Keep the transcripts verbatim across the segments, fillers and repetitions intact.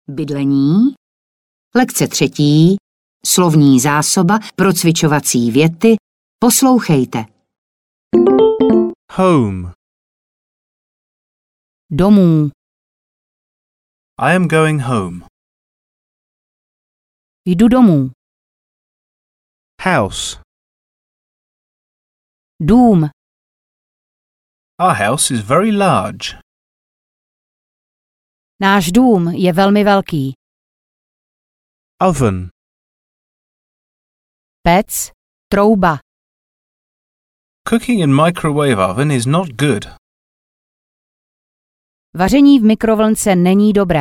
Bydlení. Lekce třetí. Slovní zásoba pro cvičovací věty. Poslouchejte. Home. Domů. I am going home. Jdu domů. House. Dům. Our house is very large. Náš dům je velmi velký. Oven. Pec. Trouba. Cooking in microwave oven is not good. Vaření v mikrovlnce není dobré.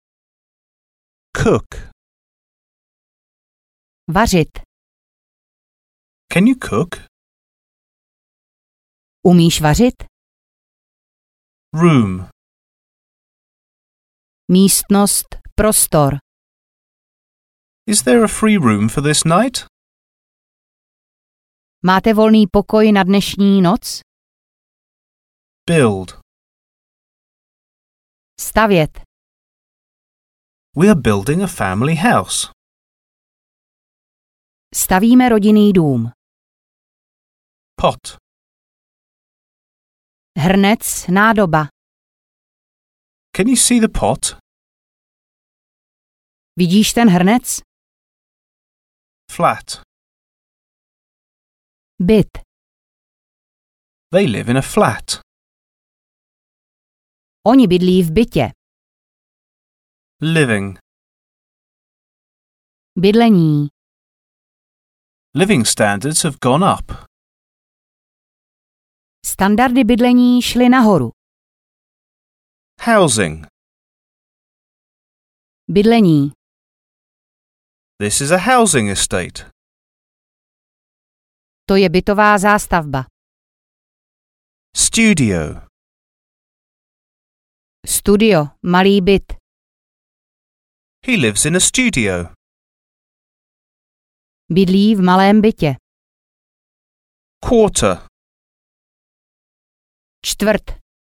Cook. Vařit. Can you cook? Umíš vařit? Room. Místnost. Prostor. Is there a free room for this night? Máte volný pokoj na dnešní noc? Build. Stavět. We are building a family house. Stavíme rodinný dům. Pot. Hrnec. Nádoba. Can you see the pot? Vidíš ten hrnec? Flat. Byt. They live in a flat. Oni bydlí v bytě. Living. Bydlení. Living standards have gone up. Standardy bydlení šly nahoru. Housing. Bydlení. This is a housing estate. To je bytová zástavba. Studio. Studio. Malý byt. He lives in a studio. Bydlí v malém bytě. Quarter. Čtvrt.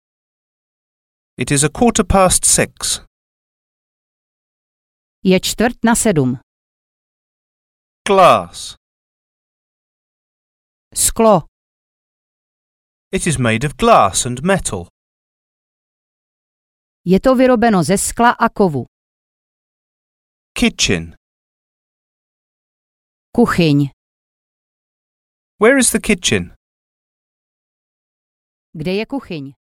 It is a quarter past six. Je čtvrt na sedm. Glass. Sklo. It is made of glass and metal. Je to vyrobeno ze skla a kovu. Kitchen. Kuchyň. Where is the kitchen? Kde je kuchyň?